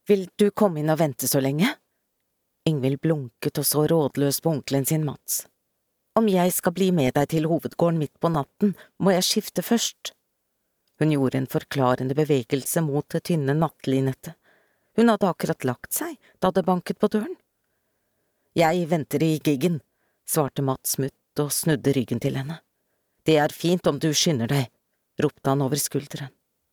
Vil du komme inn og vente så lenge? Ingvild blunket og så rådløs på onkelen sin Mats. Om jeg skal bli med deg til hovedgården midt på natten, må jeg skifte først. Hun gjorde en forklarende bevegelse mot det tynne nattlinettet. Hun hadde akkurat lagt seg da det banket på døren. Jeg venter i giggen, svarte Mats smutt og snudde ryggen til henne. Det er fint om du skynder deg, ropte han over skulderen.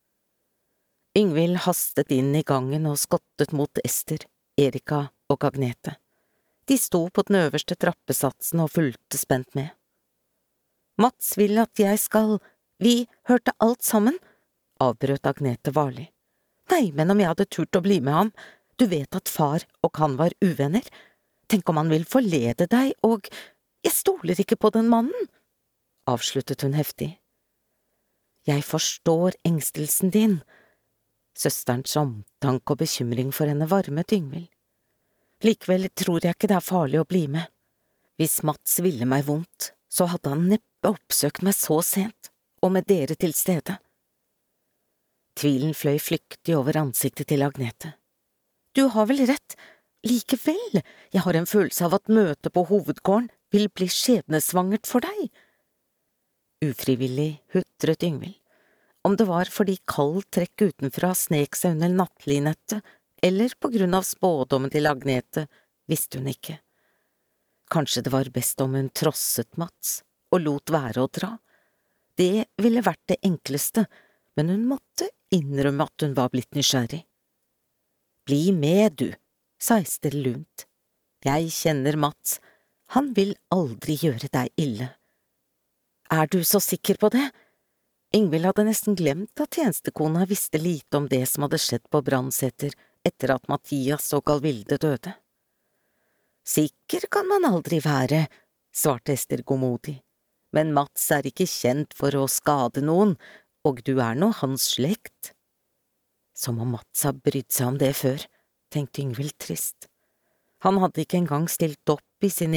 Ingvild hastet inn i gangen og skottet mot Ester, Erika og Agnete. De sto på den øverste trappesatsen og fulgte spent med. Mats vil at jeg skal… Vi hørte alt sammen, avbrøt Agnete varlig. Nei, men om jeg hadde turt å bli med ham, du vet at far og han var uvenner. Tenk om han vil forlede deg, og… Jeg stoler ikke på den mannen, avsluttet hun heftig. Jeg forstår engstelsen din. Søsterens omtanke og bekymring for henne varmet Ingvild. Likevel tror jeg ikke det er farlig å bli med. Hvis Mats ville meg vondt, så hadde han neppe oppsøkt meg så sent, og med dere til stede. Tvilen fløy flyktig over ansiktet til Agnete. Du har vel rett, likevel, jeg har en følelse av at møtet på hovedgården vil bli skjebnesvangert for deg. Ufrivillig hutret Ingvild. Om det var fordi kald trekk utenfra snek seg under nattlinettet, eller på grunn av spådommen til Agnete, visste hun ikke. Kanskje det var best om hun trosset Mats og lot være å dra. Det ville vært det enkleste, men hun måtte innrømme at hun var blitt nysgjerrig. Bli med, du, sa Ester lunt. Jeg kjenner Mats, han vil aldri gjøre deg ille. Er du så sikker på det? Ingvild hadde nesten glemt at tjenestekona visste lite om det som hadde skjedd på Brandseter etter at Mathias og Galvilde døde. Sikker kan man aldri være, svarte Ester godmodig, men Mats er ikke kjent for å skade noen, og du er nå hans slekt. Som om Mats har brydd seg om det før, tenkte Ingvild trist. Han hadde ikke engang stilt opp i sin